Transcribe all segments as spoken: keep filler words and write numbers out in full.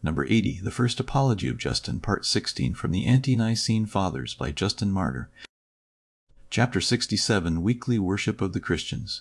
Number eighty, The First Apology of Justin, Part sixteen, from the Ante-Nicene Fathers by Justin Martyr. Chapter sixty-seven, Weekly Worship of the Christians.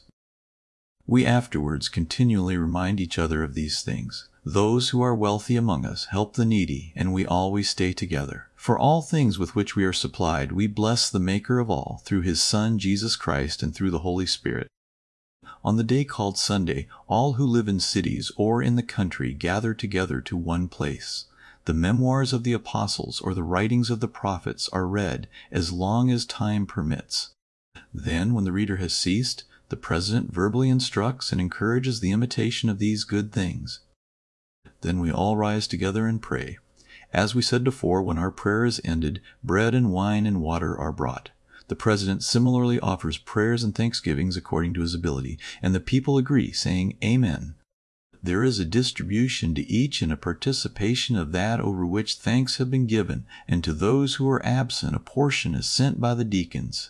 We afterwards continually remind each other of these things. Those who are wealthy among us help the needy, and we always stay together. For all things with which we are supplied, we bless the Maker of all, through His Son, Jesus Christ, and through the Holy Spirit. On the day called Sunday, all who live in cities or in the country gather together to one place. The memoirs of the apostles or the writings of the prophets are read as long as time permits. Then, when the reader has ceased, the president verbally instructs and encourages the imitation of these good things. Then we all rise together and pray. As we said before, when our prayer is ended, bread and wine and water are brought. The president similarly offers prayers and thanksgivings according to his ability, and the people agree, saying, Amen. There is a distribution to each and a participation of that over which thanks have been given, and to those who are absent a portion is sent by the deacons.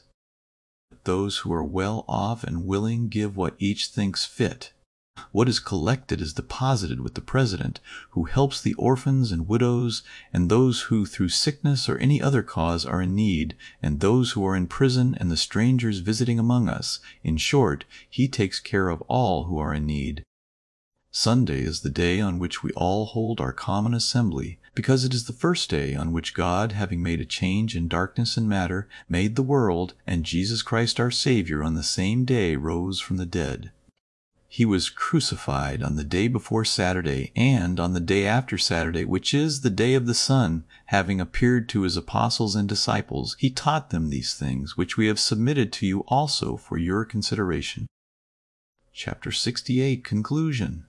Those who are well off and willing give what each thinks fit. What is collected is deposited with the president, who helps the orphans and widows, and those who through sickness or any other cause are in need, and those who are in prison and the strangers visiting among us. In short, he takes care of all who are in need. Sunday is the day on which we all hold our common assembly, because it is the first day on which God, having made a change in darkness and matter, made the world, and Jesus Christ our Savior on the same day rose from the dead. He was crucified on the day before Saturday, and on the day after Saturday, which is the day of the sun, having appeared to his apostles and disciples, he taught them these things, which we have submitted to you also for your consideration. Chapter sixty-eight, Conclusion.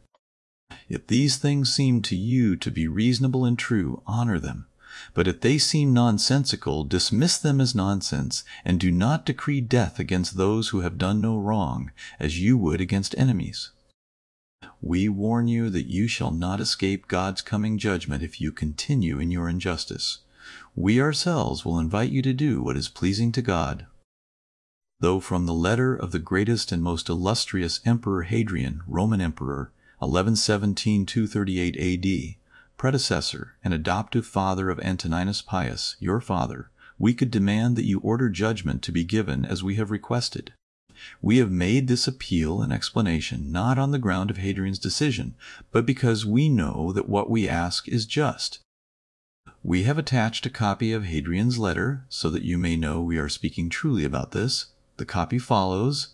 If these things seem to you to be reasonable and true, honor them. But if they seem nonsensical, dismiss them as nonsense, and do not decree death against those who have done no wrong, as you would against enemies. We warn you that you shall not escape God's coming judgment if you continue in your injustice. We ourselves will invite you to do what is pleasing to God. Though from the letter of the greatest and most illustrious Emperor Hadrian, Roman Emperor, eleven seventeen to two thirty-eight A D, predecessor and adoptive father of Antoninus Pius, your father, we could demand that you order judgment to be given as we have requested. We have made this appeal and explanation not on the ground of Hadrian's decision, but because we know that what we ask is just. We have attached a copy of Hadrian's letter, so that you may know we are speaking truly about this. The copy follows: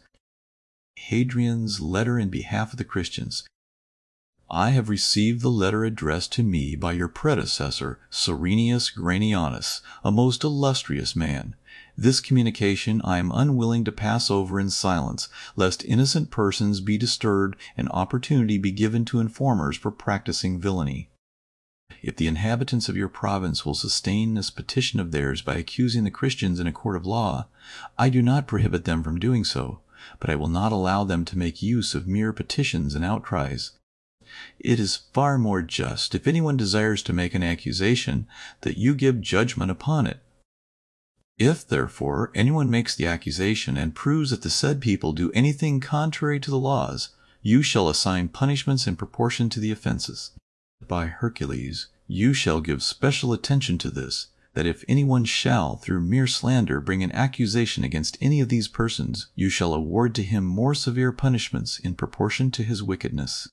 Hadrian's letter in behalf of the Christians. I have received the letter addressed to me by your predecessor, Cyrenius Granianus, a most illustrious man. This communication I am unwilling to pass over in silence, lest innocent persons be disturbed and opportunity be given to informers for practicing villainy. If the inhabitants of your province will sustain this petition of theirs by accusing the Christians in a court of law, I do not prohibit them from doing so, but I will not allow them to make use of mere petitions and outcries. It is far more just, if anyone desires to make an accusation, that you give judgment upon it. If, therefore, anyone makes the accusation and proves that the said people do anything contrary to the laws, you shall assign punishments in proportion to the offenses. By Hercules, you shall give special attention to this, that if anyone shall, through mere slander, bring an accusation against any of these persons, you shall award to him more severe punishments in proportion to his wickedness.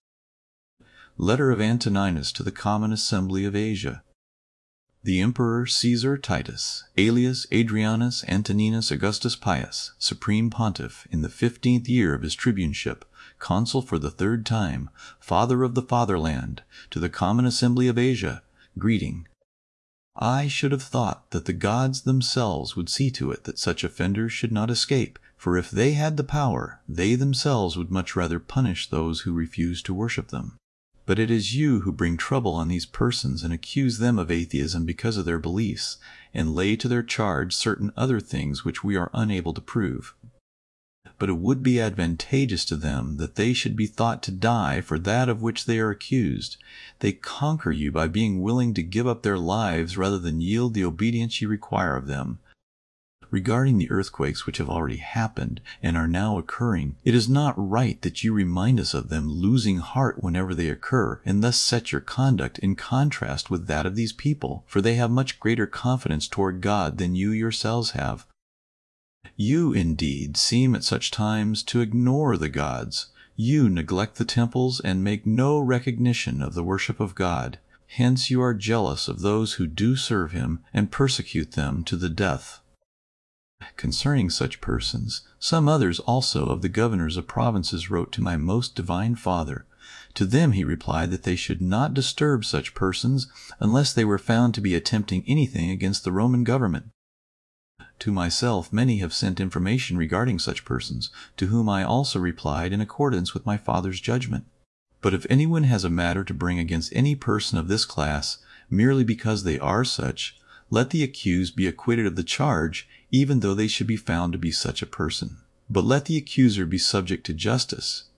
Letter of Antoninus to the Common Assembly of Asia. The Emperor Caesar Titus, alias Adrianus Antoninus Augustus Pius, Supreme Pontiff, in the fifteenth year of his tribuneship, consul for the third time, father of the fatherland, to the Common Assembly of Asia, greeting. I should have thought that the gods themselves would see to it that such offenders should not escape, for if they had the power, they themselves would much rather punish those who refuse to worship them. But it is you who bring trouble on these persons and accuse them of atheism because of their beliefs, and lay to their charge certain other things which we are unable to prove. But it would be advantageous to them that they should be thought to die for that of which they are accused. They conquer you by being willing to give up their lives rather than yield the obedience you require of them. regarding the earthquakes which have already happened and are now occurring, it is not right that you remind us of them, losing heart whenever they occur, and thus set your conduct in contrast with that of these people, for they have much greater confidence toward God than you yourselves have. You, indeed, seem at such times to ignore the gods. You neglect the temples and make no recognition of the worship of God. Hence you are jealous of those who do serve him and persecute them to the death. Concerning such persons, some others also of the governors of provinces wrote to my most divine Father. To them he replied that they should not disturb such persons unless they were found to be attempting anything against the Roman government. To myself many have sent information regarding such persons, to whom I also replied in accordance with my Father's judgment. But if anyone has a matter to bring against any person of this class, merely because they are such, let the accused be acquitted of the charge, even though they should be found to be such a person. But let the accuser be subject to justice,